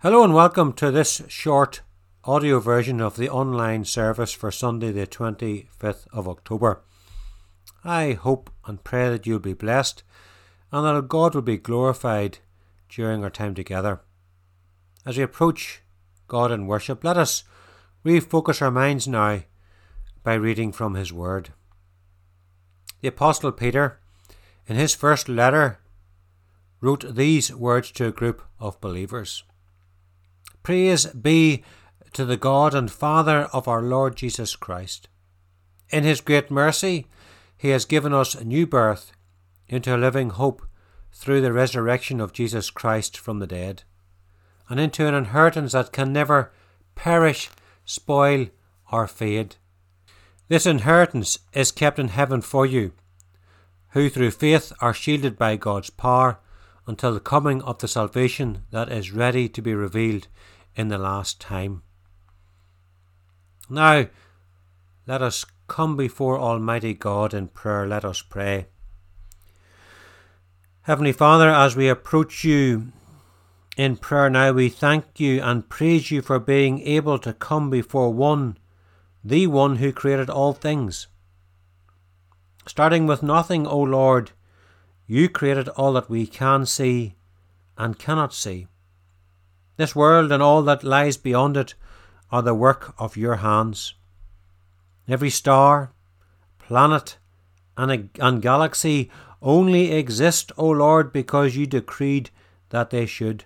Hello and welcome to this short audio version of the online service for Sunday the 25th of October. I hope and pray that you'll be blessed and that God will be glorified during our time together. As we approach God in worship, let us refocus our minds now by reading from His Word. The Apostle Peter, in his first letter, wrote these words to a group of believers. Praise be to the God and Father of our Lord Jesus Christ. In His great mercy, He has given us a new birth into a living hope through the resurrection of Jesus Christ from the dead, and into an inheritance that can never perish, spoil, or fade. This inheritance is kept in heaven for you, who through faith are shielded by God's power until the coming of the salvation that is ready to be revealed in the last time. Now, let us come before Almighty God in prayer. Let us pray. Heavenly Father, as we approach you in prayer now, we thank you and praise you for being able to come before the one who created all things. Starting with nothing, O Lord, you created all that we can see and cannot see. This world and all that lies beyond it are the work of your hands. Every star, planet, and galaxy only exist, O Lord, because you decreed that they should.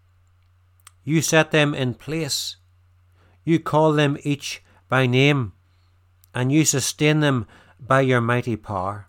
You set them in place. You call them each by name, and you sustain them by your mighty power.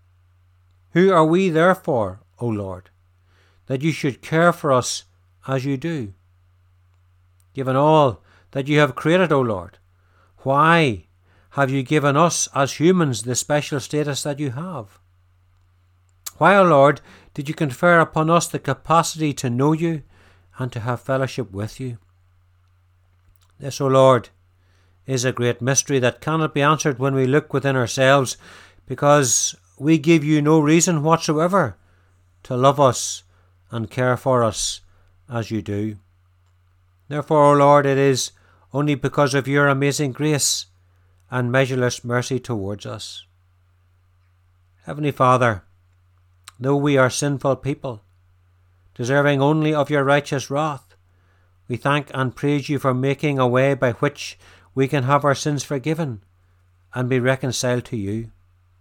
Who are we therefore, O Lord, that you should care for us as you do? Given all that you have created, O Lord, why have you given us as humans the special status that you have? Why, O Lord, did you confer upon us the capacity to know you and to have fellowship with you? This, O Lord, is a great mystery that cannot be answered when we look within ourselves, because we give you no reason whatsoever to love us and care for us as you do. Therefore, O Lord, it is only because of your amazing grace and measureless mercy towards us. Heavenly Father, though we are sinful people, deserving only of your righteous wrath, we thank and praise you for making a way by which we can have our sins forgiven and be reconciled to you.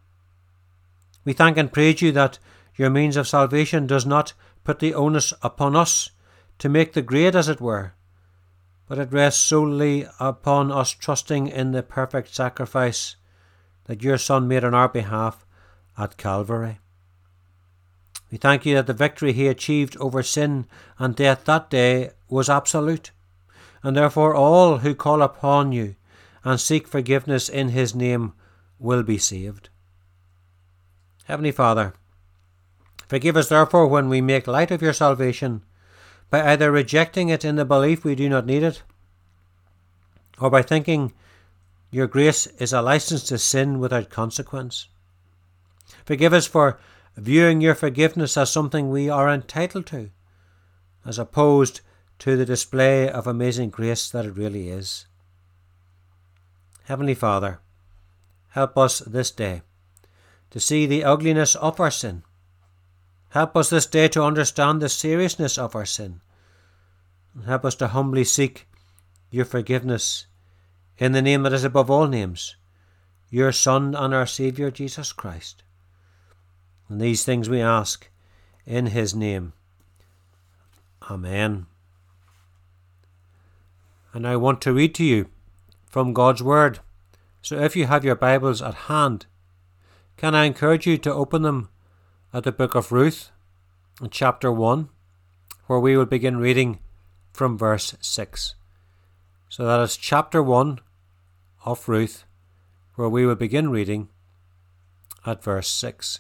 We thank and praise you that your means of salvation does not put the onus upon us to make the grade, as it were, but it rests solely upon us trusting in the perfect sacrifice that your Son made on our behalf at Calvary. We thank you that the victory he achieved over sin and death that day was absolute, and therefore all who call upon you and seek forgiveness in his name will be saved. Heavenly Father, forgive us therefore when we make light of your salvation, by either rejecting it in the belief we do not need it, or by thinking your grace is a license to sin without consequence. Forgive us for viewing your forgiveness as something we are entitled to, as opposed to the display of amazing grace that it really is. Heavenly Father, help us this day to see the ugliness of our sin. Help us this day to understand the seriousness of our sin. And help us to humbly seek your forgiveness in the name that is above all names, your Son and our Saviour Jesus Christ. And these things we ask in his name. Amen. And I want to read to you from God's Word. So if you have your Bibles at hand, can I encourage you to open them at the book of Ruth, in chapter 1, where we will begin reading from verse 6. So that is chapter 1 of Ruth, where we will begin reading at verse 6.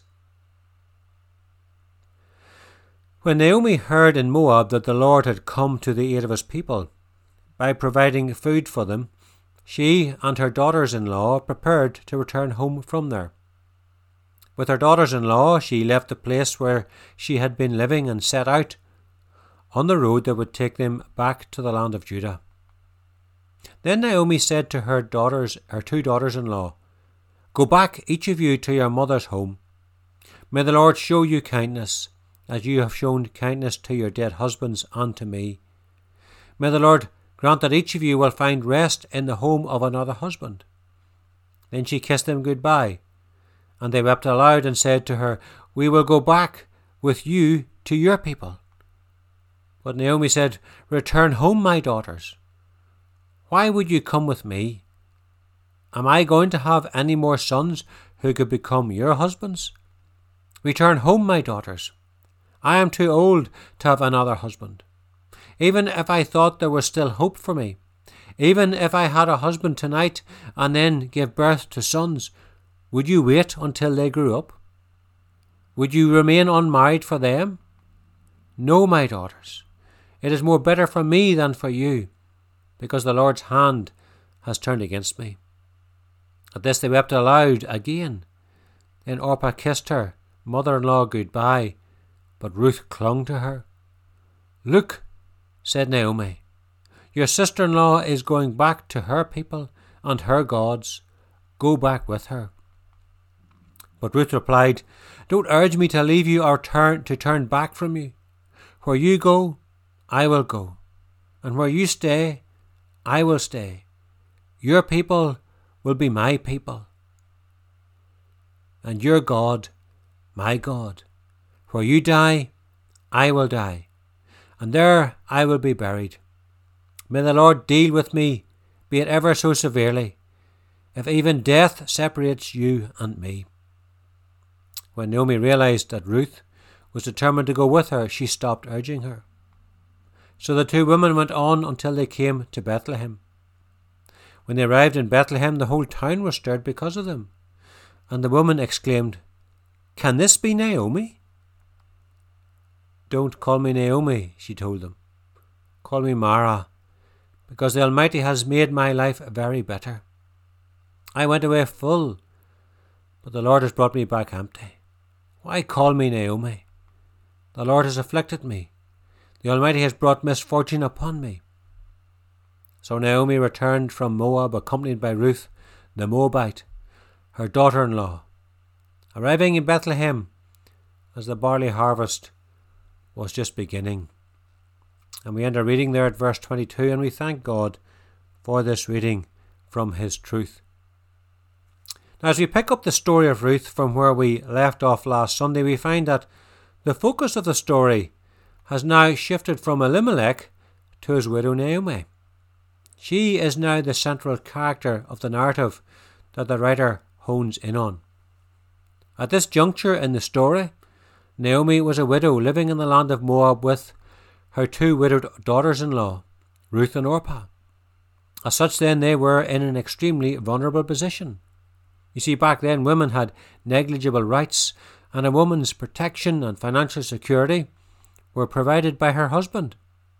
When Naomi heard in Moab that the Lord had come to the aid of his people by providing food for them, she and her daughters-in-law prepared to return home from there. With her daughters-in-law, she left the place where she had been living and set out on the road that would take them back to the land of Judah. Then Naomi said to her two daughters-in-law, "Go back, each of you, to your mother's home. May the Lord show you kindness, as you have shown kindness to your dead husbands and to me. May the Lord grant that each of you will find rest in the home of another husband." Then she kissed them goodbye, and they wept aloud and said to her, "We will go back with you to your people." But Naomi said, "Return home, my daughters. Why would you come with me? Am I going to have any more sons who could become your husbands? Return home, my daughters. I am too old to have another husband. Even if I thought there was still hope for me, even if I had a husband tonight and then gave birth to sons, would you wait until they grew up? Would you remain unmarried for them? No, my daughters. It is more bitter for me than for you, because the Lord's hand has turned against me." At this they wept aloud again. Then Orpah kissed her mother-in-law goodbye, but Ruth clung to her. "Look," said Naomi, "your sister-in-law is going back to her people and her gods. Go back with her." But Ruth replied, "Don't urge me to leave you or turn back from you. Where you go, I will go, and where you stay, I will stay. Your people will be my people, and your God, my God. Where you die, I will die, and there I will be buried. May the Lord deal with me, be it ever so severely, if even death separates you and me." When Naomi realized that Ruth was determined to go with her, she stopped urging her. So the two women went on until they came to Bethlehem. When they arrived in Bethlehem, the whole town was stirred because of them, and the woman exclaimed, "Can this be Naomi?" "Don't call me Naomi," she told them. "Call me Mara, because the Almighty has made my life very bitter. I went away full, but the Lord has brought me back empty. Why call me Naomi? The Lord has afflicted me. The Almighty has brought misfortune upon me." So Naomi returned from Moab, accompanied by Ruth the Moabite, her daughter-in-law, arriving in Bethlehem as the barley harvest was just beginning. And we end our reading there at verse 22, and we thank God for this reading from His truth. Now, as we pick up the story of Ruth from where we left off last Sunday, we find that the focus of the story has now shifted from Elimelech to his widow Naomi. She is now the central character of the narrative that the writer hones in on. At this juncture in the story, Naomi was a widow living in the land of Moab with her two widowed daughters-in-law, Ruth and Orpah. As such then, they were in an extremely vulnerable position. You see, back then women had negligible rights, and a woman's protection and financial security were provided by her husband.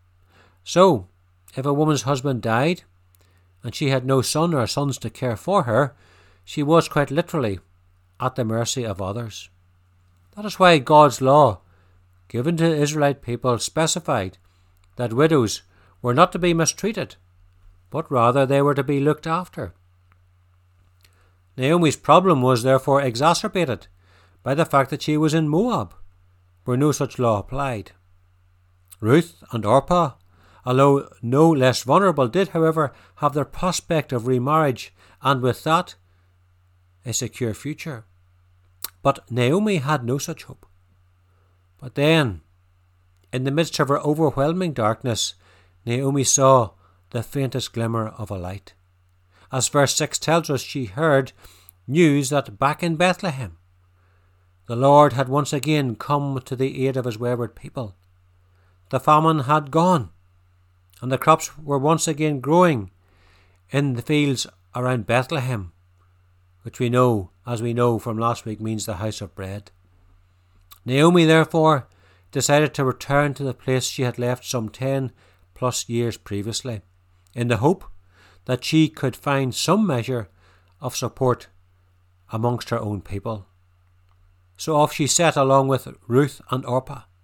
So, if a woman's husband died, and she had no son or sons to care for her, she was quite literally at the mercy of others. That is why God's law, given to the Israelite people, specified that widows were not to be mistreated, but rather they were to be looked after. Naomi's problem was therefore exacerbated by the fact that she was in Moab, where no such law applied. Ruth and Orpah, although no less vulnerable, did, however, have the prospect of remarriage, and with that, a secure future. But Naomi had no such hope. But then, in the midst of her overwhelming darkness, Naomi saw the faintest glimmer of a light. As verse 6 tells us, she heard news that back in Bethlehem, the Lord had once again come to the aid of His wayward people. The famine had gone, and the crops were once again growing in the fields around Bethlehem, which we know from last week means the house of bread. Naomi, therefore, decided to return to the place she had left some 10 plus years previously, in the hope that she could find some measure of support amongst her own people. So off she set along with Ruth and Orpah.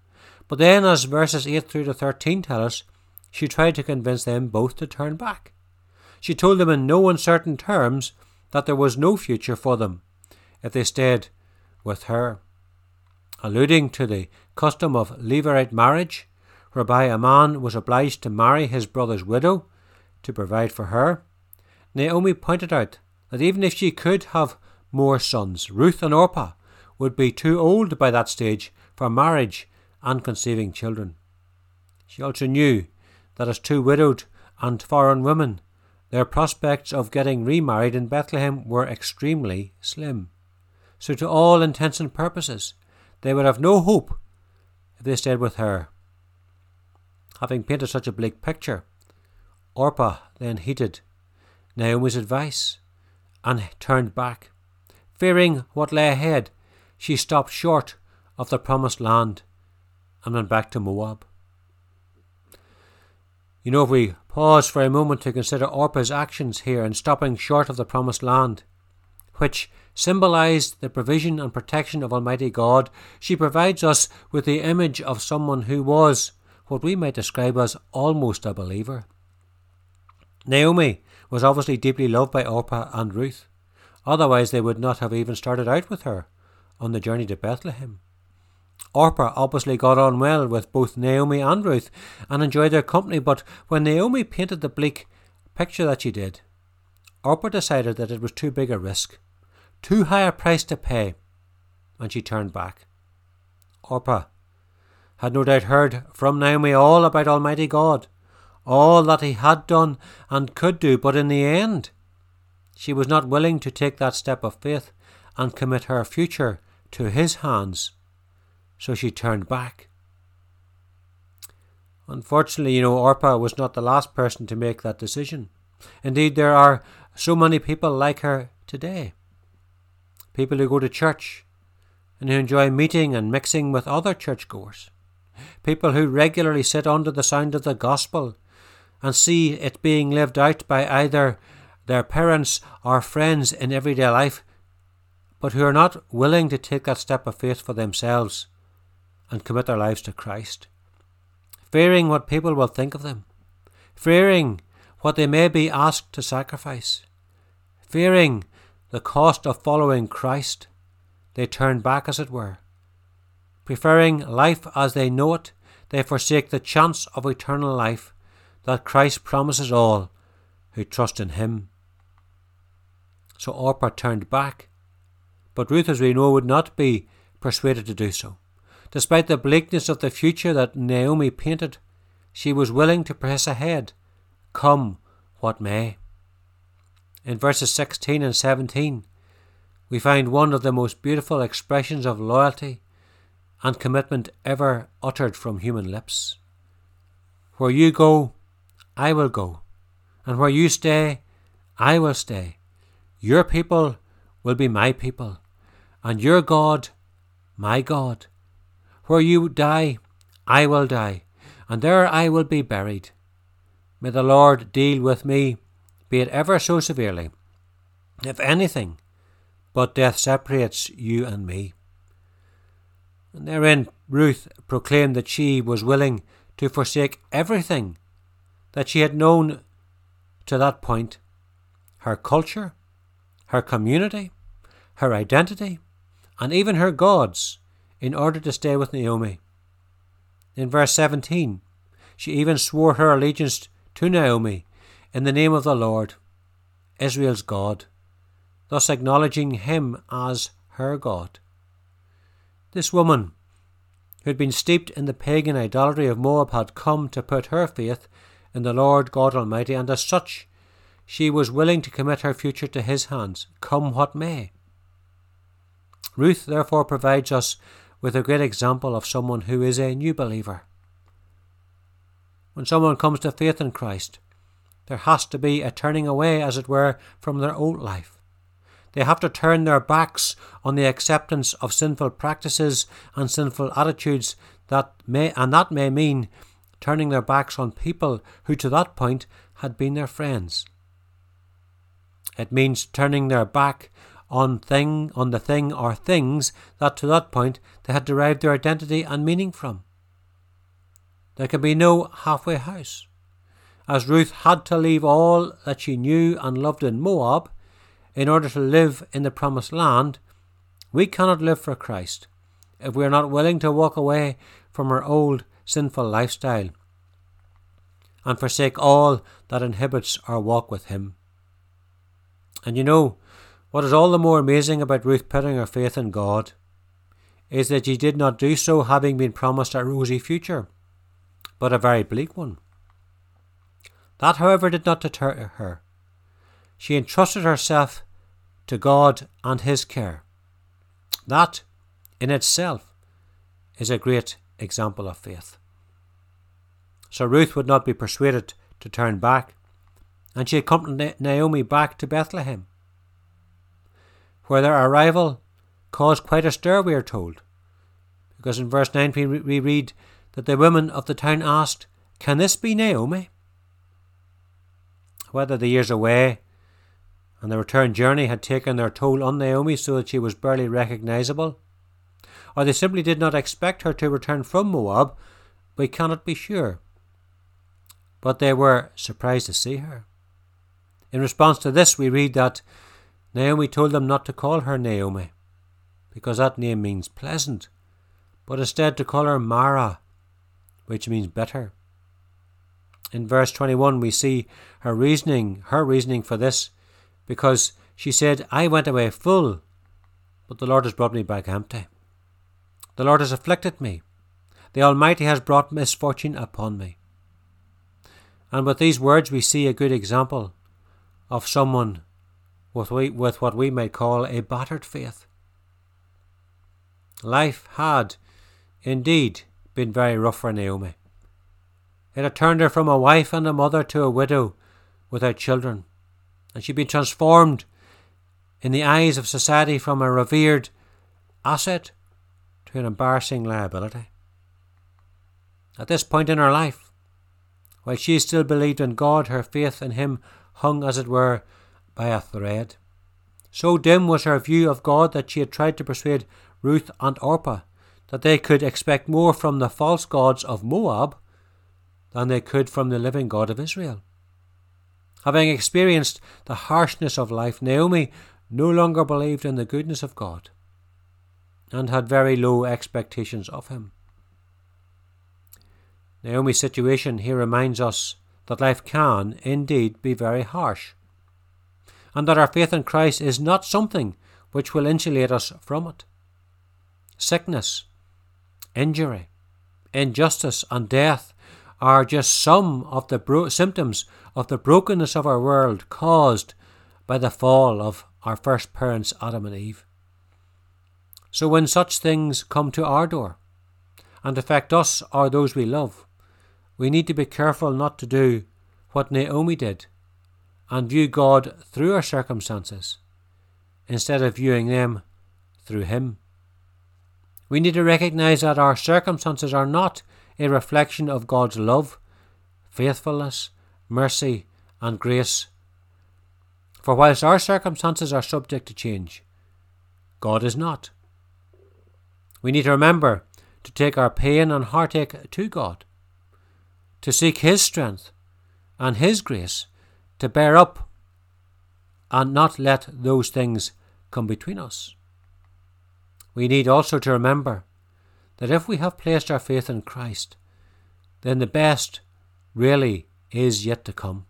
But then, as verses 8 through to 13 tell us, she tried to convince them both to turn back. She told them in no uncertain terms that there was no future for them if they stayed with her, alluding to the custom of levirate marriage, whereby a man was obliged to marry his brother's widow to provide for her. Naomi pointed out that even if she could have more sons, Ruth and Orpah would be too old by that stage for marriage and conceiving children. She also knew that as two widowed and foreign women, their prospects of getting remarried in Bethlehem were extremely slim. So to all intents and purposes, they would have no hope if they stayed with her. Having painted such a bleak picture, Orpah then heeded Naomi's advice and turned back. Fearing what lay ahead, she stopped short of the promised land and went back to Moab. If we pause for a moment to consider Orpah's actions here in stopping short of the promised land, which symbolized the provision and protection of Almighty God, she provides us with the image of someone who was what we might describe as almost a believer. Naomi was obviously deeply loved by Orpah and Ruth. Otherwise they would not have even started out with her on the journey to Bethlehem. Orpah obviously got on well with both Naomi and Ruth and enjoyed their company, but when Naomi painted the bleak picture that she did, Orpah decided that it was too big a risk, too high a price to pay, and she turned back. Orpah had no doubt heard from Naomi all about Almighty God, all that he had done and could do, but in the end, she was not willing to take that step of faith and commit her future to his hands, so she turned back. Unfortunately, Orpah was not the last person to make that decision. Indeed, there are so many people like her today. People who go to church and who enjoy meeting and mixing with other churchgoers. People who regularly sit under the sound of the gospel and see it being lived out by either their parents or friends in everyday life, but who are not willing to take that step of faith for themselves and commit their lives to Christ, fearing what people will think of them, fearing what they may be asked to sacrifice, fearing the cost of following Christ. They turn back, as it were. Preferring life as they know it, they forsake the chance of eternal life that Christ promises all who trust in him. So Orpah turned back, but Ruth, as we know, would not be persuaded to do so. Despite the bleakness of the future that Naomi painted, she was willing to press ahead, come what may. In verses 16 and 17, we find one of the most beautiful expressions of loyalty and commitment ever uttered from human lips. Where you go, I will go, and where you stay, I will stay. Your people will be my people, and your God, my God. Where you die, I will die, and there I will be buried. May the Lord deal with me, be it ever so severely, if anything but death separates you and me. And therein Ruth proclaimed that she was willing to forsake everything that she had known to that point, her culture, her community, her identity, and even her gods, in order to stay with Naomi. In verse 17, she even swore her allegiance to Naomi in the name of the Lord, Israel's God, thus acknowledging him as her God. This woman, who had been steeped in the pagan idolatry of Moab, had come to put her faith in the Lord God Almighty, and as such, she was willing to commit her future to his hands, come what may. Ruth therefore provides us with a great example of someone who is a new believer. When someone comes to faith in Christ, there has to be a turning away, as it were, from their old life. They have to turn their backs on the acceptance of sinful practices and sinful attitudes that may mean turning their backs on people who to that point had been their friends. It means turning their back on the thing or things that to that point they had derived their identity and meaning from. There can be no halfway house. As Ruth had to leave all that she knew and loved in Moab in order to live in the promised land, we cannot live for Christ if we are not willing to walk away from our old sinful lifestyle and forsake all that inhibits our walk with Him. And you know, what is all the more amazing about Ruth putting her faith in God is that she did not do so having been promised a rosy future, but a very bleak one. That, however, did not deter her. She entrusted herself to God and His care. That, in itself, is a great example of faith. So Ruth would not be persuaded to turn back, and she accompanied Naomi back to Bethlehem, where their arrival caused quite a stir, we are told, because in verse 9 we read that the women of the town asked, "Can this be Naomi?" Whether the years away and the return journey had taken their toll on Naomi so that she was barely recognisable, or they simply did not expect her to return from Moab, we cannot be sure. But they were surprised to see her. In response to this, we read that Naomi told them not to call her Naomi, because that name means pleasant, but instead to call her Mara, which means bitter. In verse 21 we see her reasoning for this, because she said, "I went away full, but the Lord has brought me back empty. The Lord has afflicted me. The Almighty has brought misfortune upon me." And with these words we see a good example of someone with what we might call a battered faith. Life had, indeed, been very rough for Naomi. It had turned her from a wife and a mother to a widow without children, and she'd been transformed in the eyes of society from a revered asset to an embarrassing liability. At this point in her life, while she still believed in God, her faith in Him hung, as it were, by a thread. So dim was her view of God that she had tried to persuade Ruth and Orpah that they could expect more from the false gods of Moab than they could from the living God of Israel. Having experienced the harshness of life, Naomi no longer believed in the goodness of God and had very low expectations of Him. Naomi's situation here reminds us that life can indeed be very harsh, and that our faith in Christ is not something which will insulate us from it. Sickness, injury, injustice and death are just some of the symptoms of the brokenness of our world caused by the fall of our first parents, Adam and Eve. So when such things come to our door and affect us or those we love, we need to be careful not to do what Naomi did and view God through our circumstances instead of viewing them through Him. We need to recognize that our circumstances are not a reflection of God's love, faithfulness, mercy and grace. For whilst our circumstances are subject to change, God is not. We need to remember to take our pain and heartache to God, to seek His strength and His grace to bear up and not let those things come between us. We need also to remember that if we have placed our faith in Christ, then the best really is yet to come.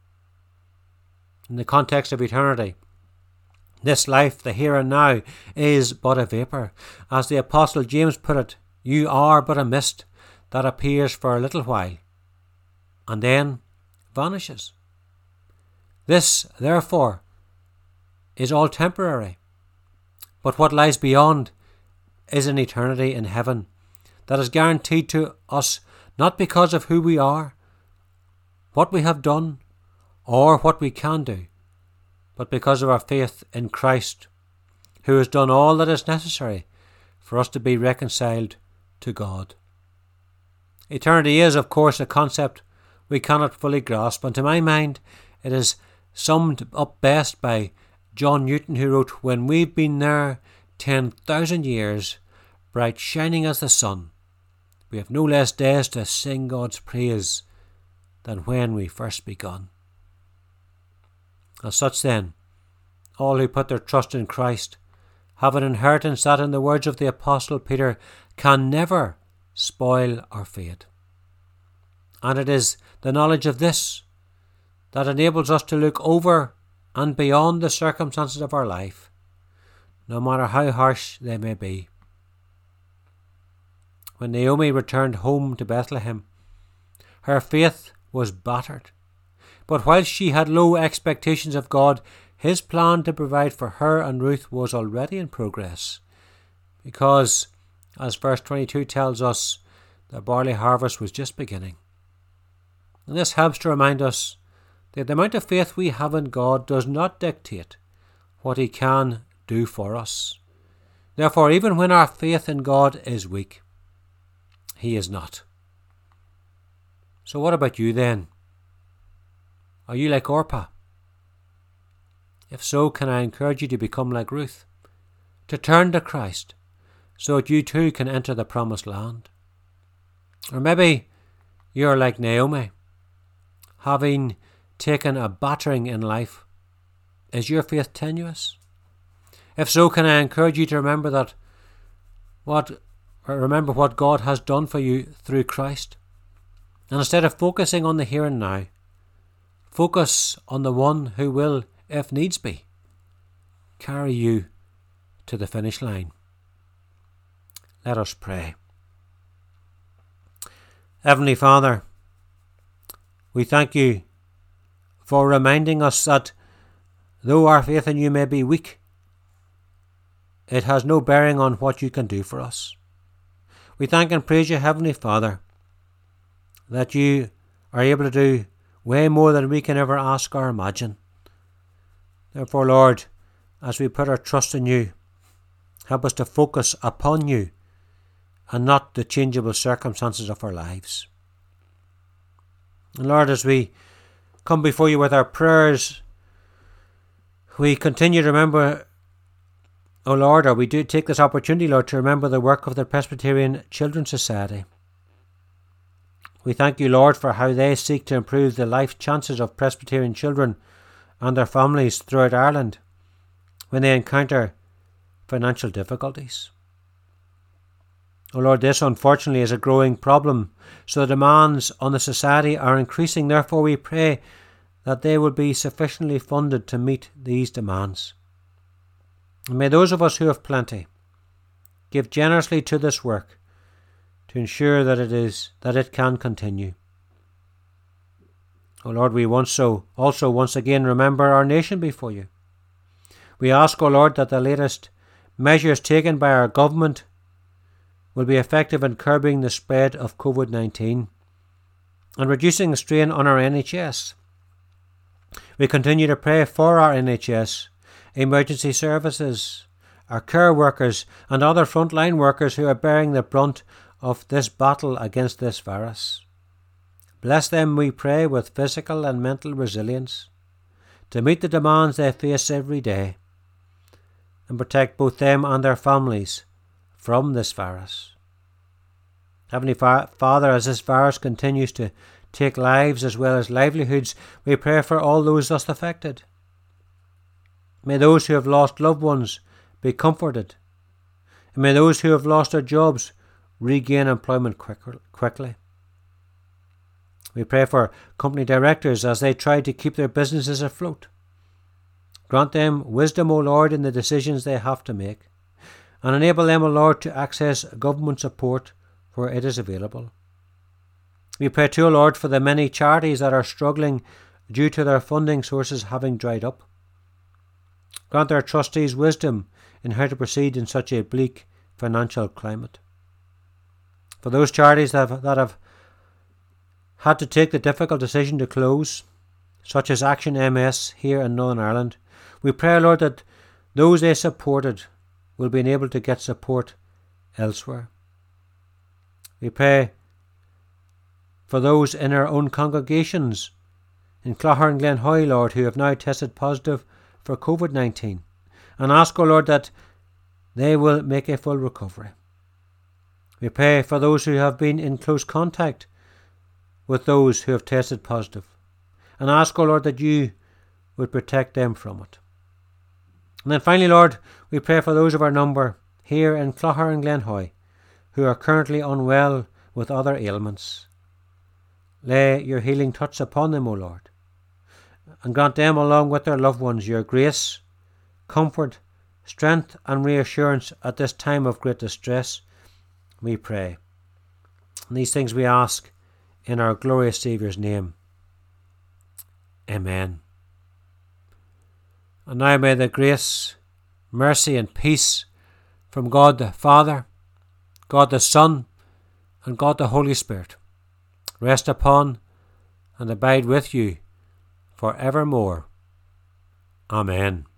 In the context of eternity, this life, the here and now, is but a vapour. As the Apostle James put it, you are but a mist that appears for a little while and then vanishes. This, therefore, is all temporary, but what lies beyond is an eternity in heaven that is guaranteed to us not because of who we are, what we have done, or what we can do, but because of our faith in Christ, who has done all that is necessary for us to be reconciled to God. Eternity is, of course, a concept we cannot fully grasp, and to my mind it is summed up best by John Newton, who wrote, "When we've been there 10,000 years, bright shining as the sun, we have no less days to sing God's praise than when we first begun. As such then, all who put their trust in Christ have an inheritance that, in the words of the Apostle Peter, can never spoil or fade. And it is the knowledge of this that enables us to look over and beyond the circumstances of our life, no matter how harsh they may be. When Naomi returned home to Bethlehem, her faith was battered. But whilst she had low expectations of God, his plan to provide for her and Ruth was already in progress, because, as verse 22 tells us, the barley harvest was just beginning. And this helps to remind us that the amount of faith we have in God does not dictate what he can do for us. Therefore, even when our faith in God is weak, he is not. So what about you then? Are you like Orpah? If so, can I encourage you to become like Ruth, to turn to Christ, so that you too can enter the promised land? Or maybe you're like Naomi, having taken a battering in life. Is your faith tenuous? If so, can I encourage you to remember what God has done for you through Christ? And instead of focusing on the here and now, focus on the one who will, if needs be, carry you to the finish line. Let us pray. Heavenly Father, we thank you for reminding us that though our faith in you may be weak, it has no bearing on what you can do for us. We thank and praise you, Heavenly Father, that you are able to do way more than we can ever ask or imagine. Therefore, Lord, as we put our trust in you, help us to focus upon you and not the changeable circumstances of our lives. And Lord, as we come before you with our prayers, we continue to remember, O Lord, or we do take this opportunity, Lord, to remember the work of the Presbyterian Children's Society. We thank you, Lord, for how they seek to improve the life chances of Presbyterian children and their families throughout Ireland when they encounter financial difficulties. O Lord, this unfortunately is a growing problem, so the demands on the Society are increasing. Therefore we pray that they will be sufficiently funded to meet these demands. And may those of us who have plenty give generously to this work to ensure that it can continue. O Lord, we also once again remember our nation before you. We ask, O Lord, that the latest measures taken by our government will be effective in curbing the spread of COVID-19 and reducing the strain on our NHS. We continue to pray for our NHS, emergency services, our care workers and other frontline workers who are bearing the brunt of this battle against this virus. Bless them, we pray, with physical and mental resilience to meet the demands they face every day, and protect both them and their families from this virus. Heavenly Father, as this virus continues to take lives as well as livelihoods, we pray for all those thus affected. May those who have lost loved ones be comforted, and may those who have lost their jobs regain employment quickly. We pray for company directors as they try to keep their businesses afloat. Grant them wisdom, O Lord, in the decisions they have to make, and enable them, O Lord, to access government support where it is available. We pray too, O Lord, for the many charities that are struggling due to their funding sources having dried up. Grant their trustees wisdom in how to proceed in such a bleak financial climate. For those charities that have had to take the difficult decision to close, such as Action MS here in Northern Ireland, we pray, Lord, that those they supported will be able to get support elsewhere. We pray for those in our own congregations in Clogher and Glenhoy, Lord, who have now tested positive for COVID-19, and ask, O Lord, that they will make a full recovery. We pray for those who have been in close contact with those who have tested positive, and ask, O Lord, that you would protect them from it. And then finally, Lord, we pray for those of our number here in Clogher and Glenhoy who are currently unwell with other ailments. Lay your healing touch upon them, O Lord, and grant them along with their loved ones your grace, comfort, strength and reassurance at this time of great distress, we pray. And these things we ask in our glorious Saviour's name. Amen. And now may the grace, mercy and peace from God the Father, God the Son, and God the Holy Spirit rest upon and abide with you for evermore. Amen.